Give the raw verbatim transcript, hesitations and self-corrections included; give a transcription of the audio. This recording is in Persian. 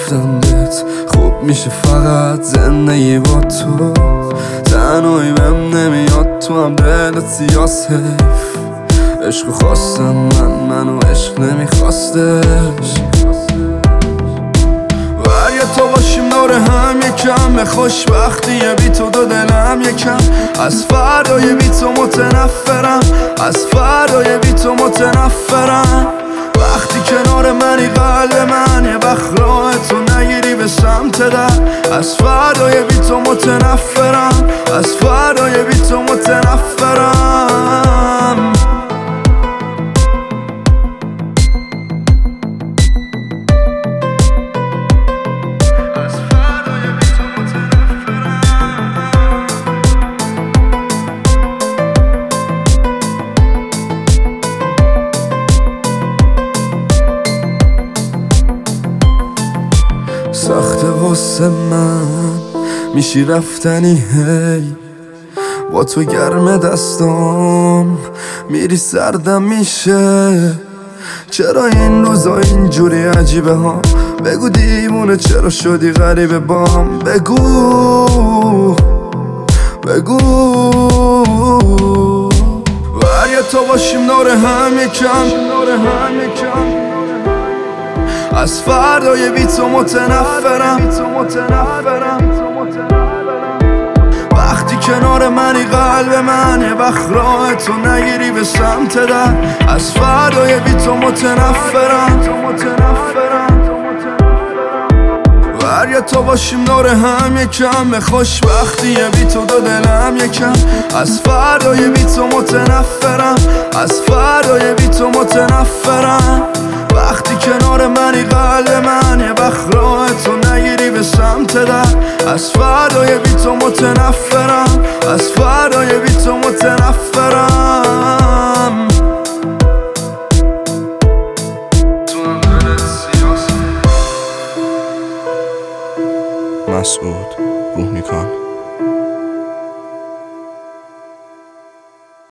گفتم بهت خوب میشه فقط زندگی با تو، تنهایی بهم نمیاد تو هم دلت سیاس حیف. عشق خواستم من منو عشق نمیخواستش. وریا تو باشیم دور هم یکم، خوشبختیه بی تو دو دلم یکم. از فردای بی تو متنفرم، از فردای بی تو متنفرم. وقتی کنار منی قلب من یه وقت راه تو نگیری به سمت در. از فردای بی تو متنفرم، از فردای بی تو متنفرم. سخته واسه من میشی رفتنی هی، با تو گرم دستام میری سردم میشه. چرا این روزا اینجوری عجیبه ها؟ بگو دیوونه چرا شدی غریبه بام؟ بگو بگو وریا تو باشیم دور هم یکم، از فردای بی تو متنفرم. وقتی کنار منی قلب من یه وقت راه تو نگیری به سمت در. از فردای بی تو متنفرم. وریا تو باشیم دور هم یکم، خوشبختیه بی تو دو دلم یکم. از فردای بی تو متنفرم، از فردای بی تو متنفرم. وقتی کنار منی قلب من یه وقت راه تو نگیری به سمت در. از فردای بی تو متنفرم، از فردای بی تو متنفرم. مسعود روحنیکان.